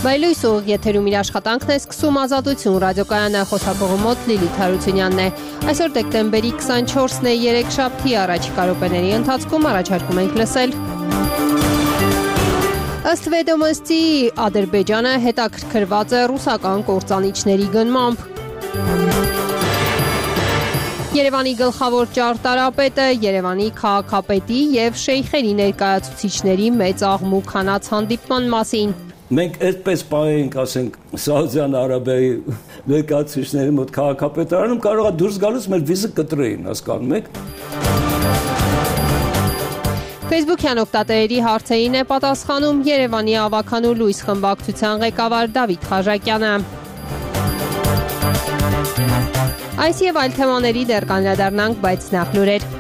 Վայելույս ուղիղ եթերում իր աշխատանքն է սկսում Ազատություն ռադիոկայանը, խոսակողի մոտ Լիլիթ Հարությունյանն է։ Այսօր դեկտեմբերի 24-ն է, երեքշաբթի առաջիկա րոպեների ընթացքում առաջարկում ենք լսել. Ըստ Վեդոմոստի Ադրբեջանը հետաքրքրված է ռուսական կործանիչների գնմամբ։ Երևանի գլխավոր ճարտարապետը Երևանի քաղաքապետի եւ շեյխերի ներկայացուցիչների մեծ աղմուկ հանած հանդիպման մասին։ Մենք այդպես պահենք, ասենք, Սաուդյան Արաբիայի ներկայացուցիչների մոտ քաղաքապետարանում կարող է դուրս գալուց մեր վիզը կտրեին, հասկանում եք։ Facebook-յան օգտատերերի հարցերին է պատասխանում Երևանի ավականու լույս խմբակցության ղեկավար Դավիթ Խաժակյանը։ Այս եւ այլ թեմաների դեռ կանդրադառնանք, բայց նախ լուրեր։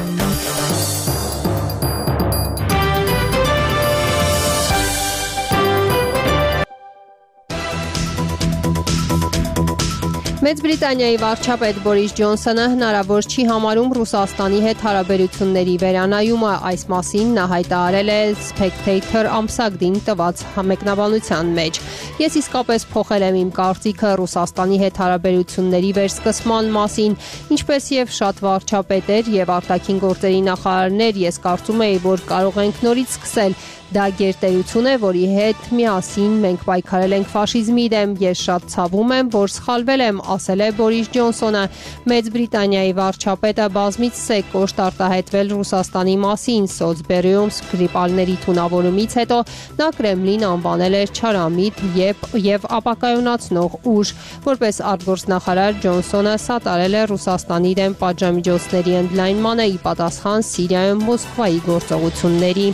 Մեծ Բրիտանիայի վարչապետ Բորիս Ջոնսոնը հնարավոր չի համարում Ռուսաստանի հետ հարաբերությունների վերանայումը, այս մասին նա հայտարարել է Spectator ամսագրին տված մեկնաբանության մեջ։ Ես իսկապես փոխել եմ իմ կարծիքը Ռուսաստանի հետ հարաբերությունների վերսկսման մասին, ինչպես եւ շատ վարչապետեր եւ արտաքին գործերի նախարարներ, ես կարծում եի, որ կարող ենք նորից սկսել։ Դա գերտերություն է, որի հետ միասին մենք պայքարել ենք ֆաշիզմի դեմ, ես շատ ցավում եմ, որ սխալվել եմ, ասել է Բորիս Ջոնսոնը։ Մեծ Բրիտանիայի վարչապետը բազմիցս է կոշտ արտահայտվել Ռուսաստանի մասին, սոցբերիում սկրիպալների թունավորումից հետո նա Կրեմլին անվանել էր չարամիտ եւ ապակայունացնող ուժ։ Որպես արտգործնախարար Ջոնսոնը սատարել է Ռուսաստանի դեմ պատժամիջոցների ընդլայնմանը ի պատասխան Սիրիայում Մոսկվայի գործողությունների։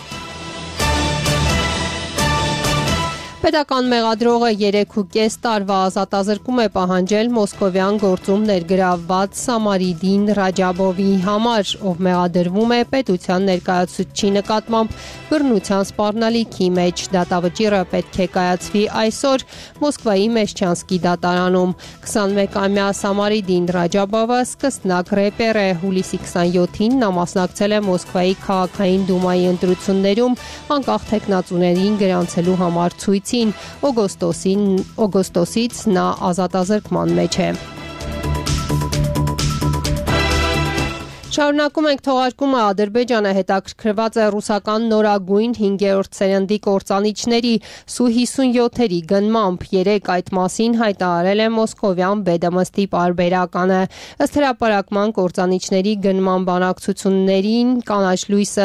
Պետական մեղադրողը 3.5 տարվա ազատազրկում է պահանջել մոսկովյան գործում ներգրավված Սամարիդին Ռաջաբովի համար, ով մեղադրվում է պետության ներկայացուցչի նկատմամբ բռնության սպառնալիքի մեջ։ Դատավճիռը պետք է կայացվի այսօր Մոսկվայի Մեշչանսկի դատարանում։ 21-ամյա Սամարիդին Ռաջաբովը սկսնակ ռեպեր է։ Հուլիսի 27-ին նա մասնակցել է Մոսկվայի քաղաքային դումայի ընտրություններում անկախ թեկնածուներին գրանցելու համար ցույց։ Օգոստոսից նա ազատազրկման մեջ է։ Շարունակում ենք թողարկումը։ Ադրբեջանը հետաքրքրված է ռուսական նորագույն 5-րդ սերնդի կործանիչների Su-57-երի գնմամբ։ Երեկ այդ մասին հայտարարել է մոսկովյան Վեդոմոստի պարբերականը։ Ըստ հրապարակման կործանիչների գնման բանակցություններին կանաչ լույսը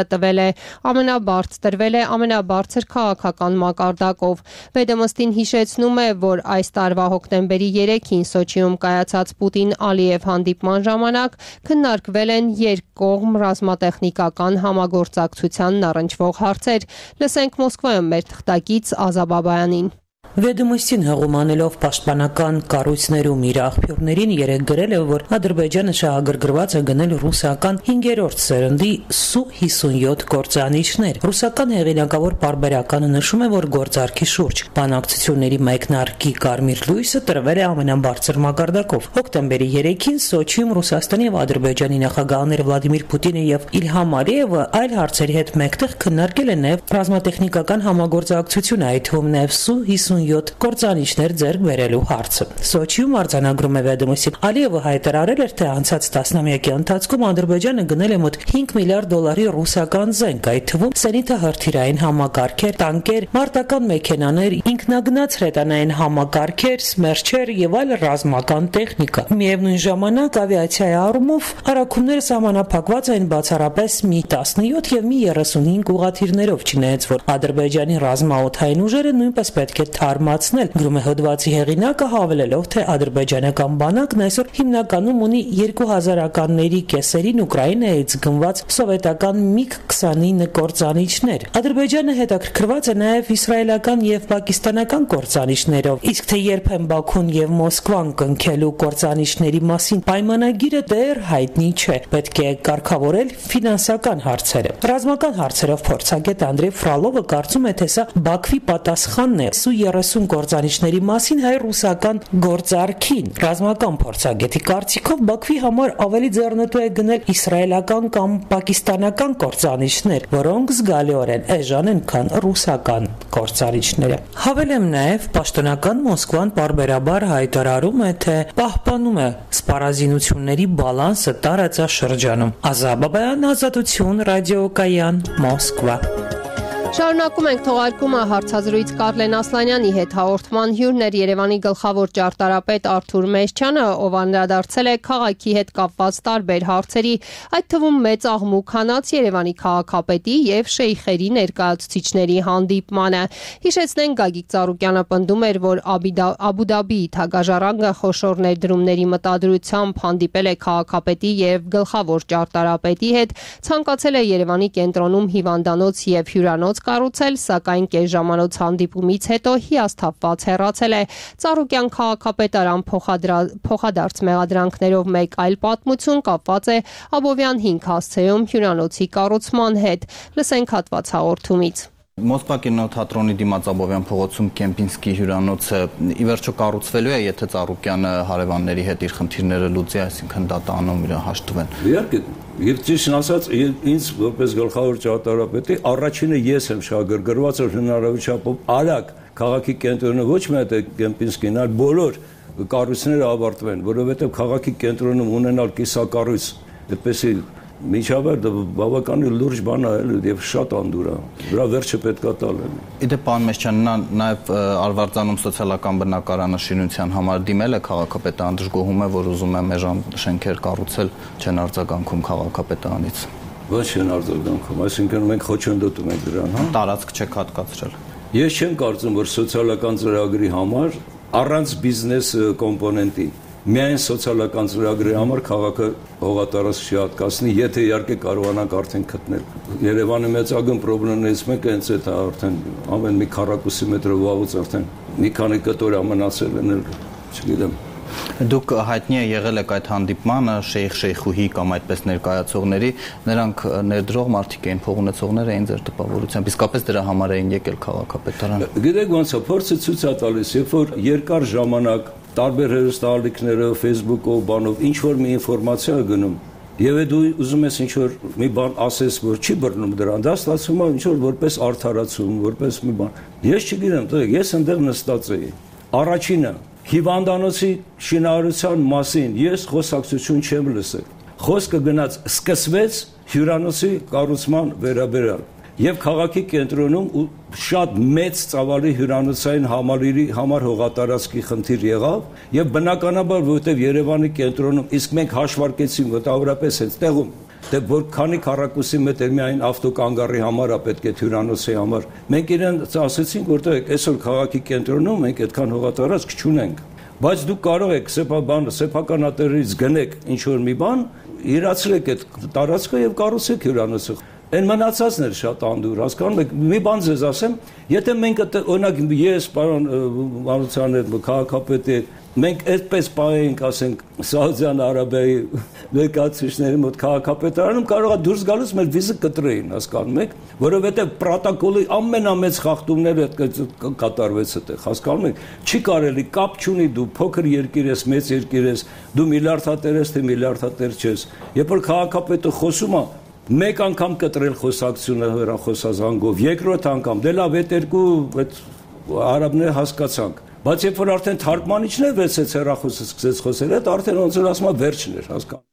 տրվել է ամենաբարձր քաղաքական մակարդակով։ Վեդոմոստին հիշեցնում է, որ այս տարվա հոկտեմբերի 3-ին Սոչիում կայացած Պուտին-Ալիև հանդիպման ժամանակ քննարկվել են երկկողմ ռազմատեխնիկական համագործակցությանն առնչվող հարցեր։ Լսենք Մոսկվայում մեր թղթակից Ազա Բաբայանին։ Վեդոմոստին հղում անելով պաշտպանական կառույցներում իր աղբյուրներին երեկ գրել է, որ Ադրբեջանը շահագրգռված է գնել ռուսական 5-րդ սերնդի Su-57 կործանիչներ։ Ռուսական հեղինակավոր պարբերականը նշում է, որ գործարքի շուրջ բանակցությունների մեկնարկի կարմիր լույսը տրվել է ամենաբարձր մակարդակով։ Հոկտեմբերի 3-ին Սոչիում Ռուսաստանի եւ Ադրբեջանի նախագահներ Վլադիմիր Պուտինը եւ Իլհամ Ալիևը այլ հարցերի հետ մեկտեղ քննարկել են նաեւ ռազմատեխնիկական համագործակցությունը, այդ թվում նաեւ Su-57 կործանիչներ ձեռք բերելու հարցը։ Սոչիում արձանագրում է Վեդոմոստի Ալիևը հայտարարել էր, թե անցած տասնամյակի ընթացքում Ադրբեջանը գնել է մոտ $5 միլիարդ ռուսական զենք, այդ թվում սենիթահրթիռային համակարգեր, տանկեր, մարտական մեքենաներ, ինքնագնաց հրետանային համակարգեր, սմերչեր եւ այլ ռազմական տեխնիկա։ Միևնույն ժամանակ ավիացիայի առումով հարակումները սահմանափակված են բացառապես Mi-17 եւ Mi-35 ուղղաթիռներով, չնայած որ Ադրբեջանի ռազմաօդային ուժերը նույնպես պետք է թարմացնել, գրում է հոդվածի հեղինակը, հավելելով, թե ադրբեջանական բանակն այսօր հիմնականում ունի 2000-ականների կեսերին Ուկրաինայից գնված սովետական MiG-29 կործանիչներ։ Ադրբեջանը հետաքրքրված է նաև իսրայելական եւ պակիստանական կործանիչներով, իսկ թե երբ են Բաքուն եւ Մոսկվան կնքելու կործանիչների մասին պայմանագիրը դեռ հայտնի չէ։ Պետք է կարգավորել ֆինանսական հարցերը։ Ռազմական հարցերով փորձագետ Անդրեյ Ֆրալովը կարծում է, թե սա Բաքվի պատասխանն է Su-57 40 կործանիչների մասին հայ-ռուսական գործարքին։ Ռազմական փորձագետի կարծիքով Բաքվի համար ավելի ձեռնտու է գնել իսրայելական կամ պակիստանական կործանիչներ, որոնք զգալիորեն էժան են, քան ռուսական կործանիչները։ Հավելեմ նաև, պաշտոնական Մոսկվան պարբերաբար հայտարարում է, թե պահպանում է սպառազինությունների բալանսը տարածաշրջանում։ Ազաբաբայան, Ազատություն, ռադիոկայան, Մոսկվա։ Շարունակում ենք թողարկումը հարցազրույց Կարլեն Ասլանյանի հետ հաղորդման հյուրներ Երևանի գլխավոր ճարտարապետ Արթուր Մեսչյանը, ով անդրադարձել է քաղաքի հետ կապված տարբեր հարցերի, այդ թվում մեծ աղմուկ հանած Երևանի քաղաքապետի եւ շեյխերի ներկայացուցիչների հանդիպմանը։ Հիշեցնենք, Գագիկ Ծառուկյանը պնդում էր, որ Աբու Դաբիի թագաժառանգը խոշոր ներդրումների մտադրությամբ հանդիպել է քաղաքապետի եւ գլխավոր ճարտարապետի հետ, ցանկացել է Երևանի կենտրոնում հիվանդանոց եւ հյուրանոց կառուցել, սակայն կես ժամանոց հանդիպումից հետո հիասթափված հեռացել է։ Ծառուկյան քաղաքապետ Արամ փոխադարձ մեղադրանքներով մեկ այլ պատմություն կապված է Աբովյան 5 հասցեում հյուրանոցի կառուցման հետ։ Լսենք հատված հաղորդումից։ Մոսկվա կինոթատրոնի դիմաց Աբովյան փողոցում Կեմպինսկի հյուրանոցը ի վերջո կառուցվելու է, եթե Ծառուկյանը հարևանների հետ իր խնդիրները լուծի, այսինքն դատանում իր հաշտվեն։ Իհարկե, եւ ճիշտ ասած, ինձ որպես գլխավոր ճարտարապետի առաջինը ես եմ շահագրգռված, որ հնարավորությամբ արագ քաղաքի կենտրոնը ոչ միայն Կեմպինսկին, այլ բոլոր կառույցները ավարտվեն, որովհետեւ քաղաքի կենտրոնում ունենալ կիսակառույց, այդպեսի միջավայր դա բավականին լուրջ բան է եւ շատ անդուր է։ Դրա վերջը պետք է տալ։ Իդեպ պարոն Մեսչյան, նաեւ Արվարձանում սոցիալական բնակարանը շինության համար դիմել է քաղաքապետը, անդրժգոհում է, որ ուզում է մեժան շենքեր կառուցել, չեն արձագանքում քաղաքապետանից։ Ոչ չեն արձագանքում, այսինքն մենք խոչընդոտում ենք դրան, հա։ Տարածք չեք հատկացրել։ Ես չեմ կարծում, որ սոցիալական ծրագրի համար առանց բիզնես կոմպոնենտի միայն սոցիալական ծրագրի համար քաղաքը հողատարածք չի հատկացնի, եթե իհարկե կարողանանք արդեն գտնել։ Երևանի մեծագույն խնդիրներից մեկը հենց այդ է, արդեն ամեն մի քառակուսի մետրով վաղուց արդեն մի քանի կտոր ամնացել են, չգիտեմ։ Դուք հայտնի եղել եք այդ հանդիպմանը շեյխուհի կամ այդպես ներկայացողների, նրանք ներդրող մարդիկ էին, փող ունեցողներ էին ձեր տպավորությամբ, իսկապես դրա համար էին եկել քաղաքապետարան։ Գիտեք ոնց է, փորձը ցույց է տալիս, երբ որ երկար ժամանակ տարբեր հեռուստաալիքներով, Facebook-ով, բանով ինչ որ մի ինֆորմացիա գնում, եւ դու ուզում ես ինչ որ մի բան ասես, որ չի բռնում դրան, դա ստացվում է ինչ որ որպես արդարացում, որպես մի բան։ Ես չգիտեմ, ես այնտեղ նստած էի։ Առաջինը հիվանդանոցի շինարարության մասին ես խոսակցություն չեմ լսել։ Խոսքը գնաց սկսվեց հյուրանոցի կառուցման վերաբերյալ եւ քաղաքի կենտրոնում շատ մեծ ծավալի հյուրանոցային համալիրի համար հողատարածքի խնդիր եղավ եւ բնականաբար որովհետեւ Երևանի կենտրոնում իսկ մենք հաշվարկեցինք մոտավորապես այդ տեղում դե որ քանի քառակուսի մետր միայն ավտոկանգառի համար է պետք է հյուրանոցի համար մենք իրեն ասացինք որտեղ այսօր քաղաքի կենտրոնում մենք այդքան հողատարածք չունենք բայց դուք կարող եք սեփականատերից գնեք ինչ որ մի բան իրացրեք այդ տարածքը եւ կառուցեք հյուրանոցը Այն մնացածն էր շատ անդուր, հասկանում եք, մի բան ձեզ ասեմ, եթե մենք օրինակ ես պարոն Մանուկյանի հետ քաղաքապետի մենք այդպես պահենք, ասենք, Սաուդյան Արաբիայի ներկայացուցիչների մոտ քաղաքապետարանում կարող է դուրս գալուց մեր վիզը կտրեին, հասկանում եք, որովհետև պրոտոկոլի ամենամեծ խախտումները կատարվեց այդտեղ, հասկանում եք, չի կարելի կապ չունի դու փոքր երկիր ես, մեծ երկիր ես, դու միլիարդատեր ես, թե միլիարդատեր չես, երբ որ քաղաքապետը խոսում է Մեկ անգամ կտրել խոսակցությունը հեռախոսազանգով, երկրորդ անգամ, դե լավ, այդ երկու արաբները հասկացանք, բայց երբ որ արդեն թարգմանիչներ վեցեց հեռախոսը սկսեց խոսել, այդ արդեն ոնց որ ասում է վերջն էր, հասկանում։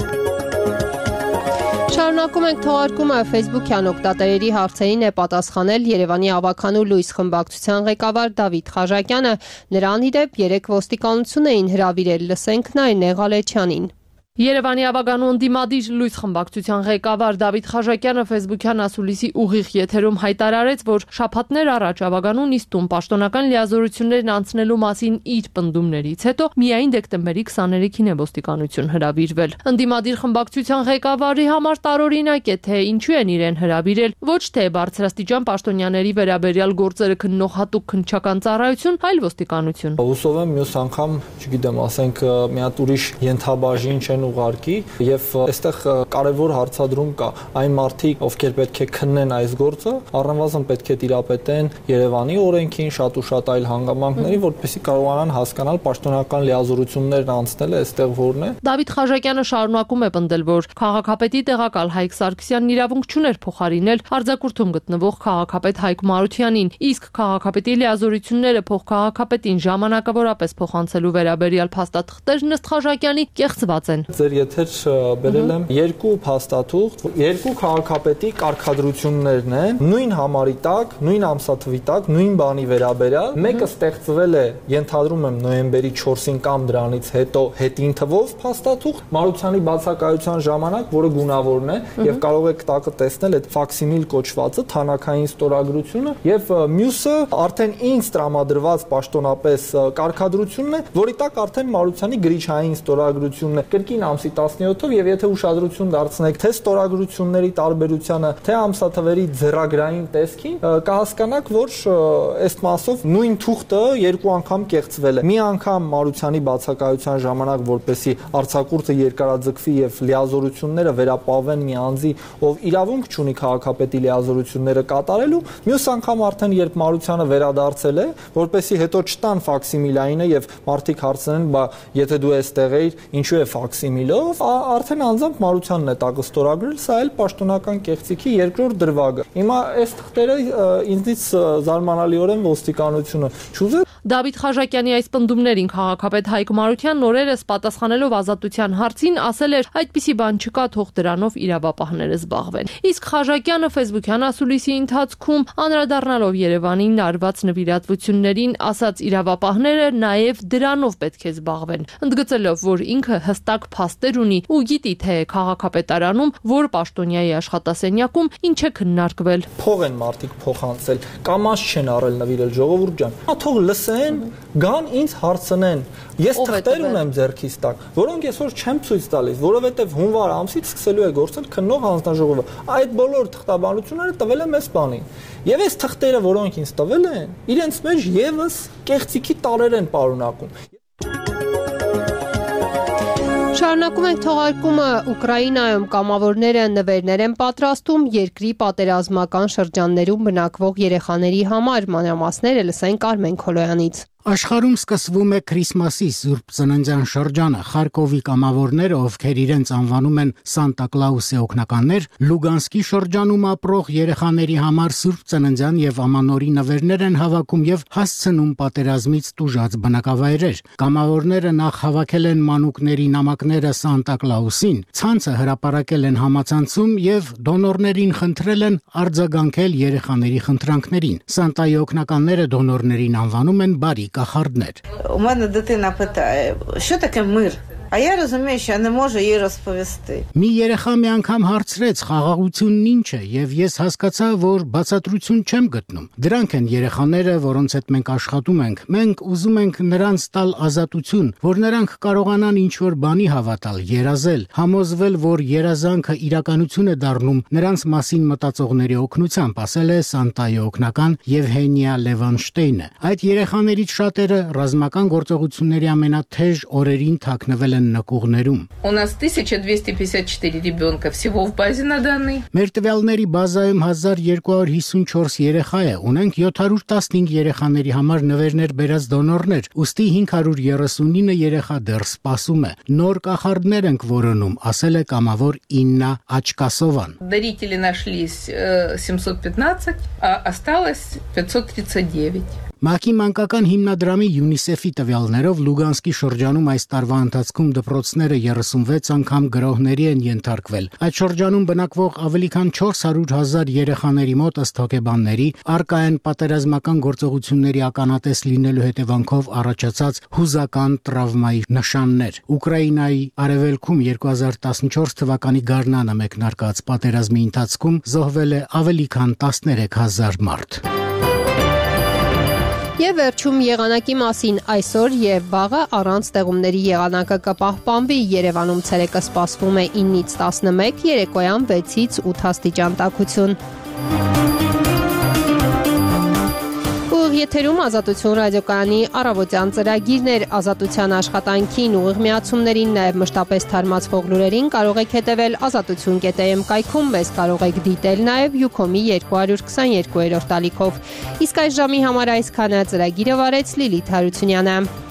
Շարունակում ենք թողարկումը Facebook-յան օգտատերերի հարցերին է պատասխանել Երևանի ավականու լույս խմբակցության ղեկավար Դավիթ Խաժակյանը, նրան ի դեպ 3 ոստիկանություն էին հրավիրել, լսենք Նարինե Ղալեչյանին։ Երևանի ավականու ընդդիմադիր լույս խմբակցության ղեկավար Դավիթ Խաժակյանը Facebook-յան ասուլիսի ուղիղ եթերում հայտարարեց, որ շաբաթներ առաջ ավականու նիստում պաշտոնական լիազորություններն անցնելու մասին իր պնդումներից հետո միայն դեկտեմբերի 23-ին է ոստիկանություն հրավիրվել։ Ընդդիմադիր խմբակցության ղեկավարի համար տարօրինակ է, թե ինչու են իրեն հրավիրել, ոչ թե բարձրաստիճան պաշտոնյաների վերաբերյալ գործերը քննող հատուկ քննչական ծառայություն, այլ ոստիկանություն։ Հուսով եմ մյուս անգամ, չգիտեմ, ասենք մի հատ ուրիշ ենթաբաժին չեն ուղարկի եւ այստեղ կարեւոր հարցադրում կա այն մարդիկ, ովքեր պետք է քննեն այս գործը, առնվազն պետք է տիրապետեն Երևանի օրենքին, շատ ու շատ այլ հանգամանքների, որպեսզի կարողանան հասկանալ պաշտոնական լիազորություններն անցնելը այստեղ որն է։ Դավիթ Խաչատյանը շարունակում է պնդել, որ քաղաքապետի տեղակալ Հայկ Սարգսյանն իրավունք չուներ փոխարինել արձակուրդում գտնվող քաղաքապետ Հայկ Մարությանին, իսկ քաղաքապետի լիազորությունները փոխքաղաքապետին ժամանակավորապես փոխանցելու վերաբերյալ փաստաթղթերն ըստ Խաչատյանի կեղծված են։ Ձեր եթեր բերել եմ երկու փաստաթուղթ, երկու քաղաքապետի կարգադրություններն են, նույն համարի տակ, նույն ամսաթվի տակ, նույն բանի վերաբերյալ, մեկը ստեղծվել է, ենթադրում եմ նոյեմբերի 4-ին կամ դրանից հետո հետին թվով փաստաթուղթ Մարությանի բացակայության ժամանակ, որը գունավորն է եւ կարող եք տակը տեսնել այդ ֆաքսիմիլ կոչվածը, թանաքային ստորագրությունը եւ մյուսը արդեն ինձ տրամադրված պաշտոնապես կարգադրությունն է, որի տակ արդեն Մարությանի գրիչային ստորագրությունն է կրկին ամսի 17-ով եւ եթե ուշադրություն դարձնեք թե ստորագրությունների տարբերությանը, թե ամսաթվերի ձեռագրային տեսքին, կհասկանաք, որ ըստ մասով նույն թուղթը երկու անգամ կեղծվել է։ Մի անգամ Մարությանի բացակայության ժամանակ, որպեսի արձակուրդը երկարաձգվի եւ լիազորությունները վերապահվեն մի անձի, ով իրավունք չունի քաղաքապետի լիազորությունները կատարելու, մյուս անգամ արդեն երբ Մարությանը վերադարձել է, որպեսի հետո չտան ֆաքսիմիլայինը եւ մարդիկ հարցնեն, բա եթե դու այստեղ էիր, ինչու է ֆաքսիմիլով, արդեն անձամբ Մարությանն է տակը ստորագրել, սա էլ պաշտոնական կեղծիքի երկրորդ դրվագը։ Հիմա այս թղթերը ինձնից զարմանալիորեն ոստիկանությունը չուզեց։ Դավիթ Խաչատյանի այս պնդումներին քաղաքապետ Հայկ Մարությանն օրերս պատասխանելով ազատության հարցին ասել էր, այդպիսի բան չկա, թող դրանով իրավապահները զբաղվեն։ Իսկ Խաչատյանը Facebook-յան ասուլիսի ընթացքում անդրադառնալով Երևանին արված նվիրատվություններին ասաց իրավապահները նաև դրանով պետք է զբաղվեն, ընդգծելով, որ ինքը հստակ փաստեր ունի ու գիտի, թե քաղաքապետարանում, որ պաշտոնյայի աշխատասենյակում ինչ է քննարկվել։ Փող են մարդիկ փոխանցել, կամաց չեն առել նվիրել, ժողովուրդ ջան։ Թող լսեն, գան ինձ հարցնեն։ Ես թղթեր ունեմ ձեռքիս տակ, որոնք այսօր չեմ ցույց տալիս, որովհետև հունվար ամսից սկսելու է գործել քննող հանձնաժողովը։ Այդ բոլոր թղթաբանությունները տվել եմ այս բանին։ Եվ այս թղթերը, որոնք ինձ տվել են, իրենց մեջ եւս կեղծիքի տարեր են պարունակում։ Շարունակում ենք թողարկումը Ուկրաինայում կամավորները նվերներ են պատրաստում երկրի պատերազմական շրջաններում բնակվող երեխաների համար, մանրամասները լսենք Արմեն Քոլոյանից։ Աշխարհում սկսվում է Քրիսմասի Սուրբ Ծննդյան շրջանը։ Խարկովի կամավորները, ովքեր իրենց անվանում են Սանտա Կլաուսի օգնականներ, Լուգանսկի շրջանում ապրող երեխաների համար Սուրբ Ծննդյան եւ Ամանորի նվերներ են հավաքում եւ հասցնում պատերազմից տուժած բնակավայրեր։ Կամավորները նախ հավաքել են մանուկների նամակները Սանտա Կլաուսին, ցանցը հրապարակել են համացանցում եւ դոնորներին խնդրել են արձագանքել երեխաների խնդրանքներին։ Սանտայի օգնականները դոնորներին անվանում են բարի кахардներ. У мене дитина питає, що таке мир? А я розумію, що я не можу їй розповісти. Մի երեխա մի անգամ հարցրեց խաղաղությունն ինչ է, եւ ես հասկացա, որ բացատրություն չեմ գտնում։ Դրանք են երեխաները, որոնց հետ մենք աշխատում ենք։ Մենք ուզում ենք նրանց տալ ազատություն, որ նրանք կարողանան ինչ-որ բանի հավատալ, երազել, համոզվել, որ երազանքը իրականություն է դառնում նրանց մասին մտածողների օգնությամբ, ասել է Սանտայի օգնական Եվհենիա Լևանշտեյնը։ Այդ երեխաներից շատերը ռազմական գործողությունների ամենաթեժ օրերին թաքնվել նկուղներում։ У нас 1254 ребенка всего в базе на данный. Մեր տվյալների բազայում 1254 երեխա է, ունենք 715 երեխաների համար նվերներ բերած դոնորներ, ուստի 539 երեխա դեռ սպասում է։ Նոր կախարդներ ենք որոնում, ասել է կամավոր Իննա Աչկասովան։ Дарители нашлись 715, а осталось 539. ՄԱԿ-ի մանկական հիմնադրամի UNICEF-ի տվյալներով Լուգանսկի շրջանում այս տարվա ընթացքում դպրոցները 36 անգամ գրոհների են ենթարկվել։ Այդ շրջանում բնակվող ավելի քան 400,000 երեխաների մոտ ըստ հոգեբանների առկա են պատերազմական գործողությունների ականատես լինելու հետևանքով առաջացած հուզական տրավմայի նշաններ։ Ուկրաինայի արևելքում 2014 թվականի գարնանը մեկնարկած պատերազմի ընթացքում զոհվել է ավելի քան 13,000 մարդ։ Եվ վերջում եղանակի մասին այսօր եւ վաղը առանց ստեղումների եղանակը կպահպանվի։ Երևանում ցերեկը սպասվում է 9-ից 11, երեկոյան 6-ից 8 աստիճան տաքություն։ եթերում Ազատություն ռադիոկայանի առավոտյան ծրագիրներ Ազատության աշխատանքին ուղիղ միացումներին, նաև մշտապես թարմացվող լուրերին կարող եք հետևել azatutun.am կայքում, մեզ կարող եք դիտել նաև Յուքոմի 222-րդ ալիքով։ Իսկ այս ժամի համար այսքանը, ծրագիրը վարեց Լիլիթ Հարությունյանը։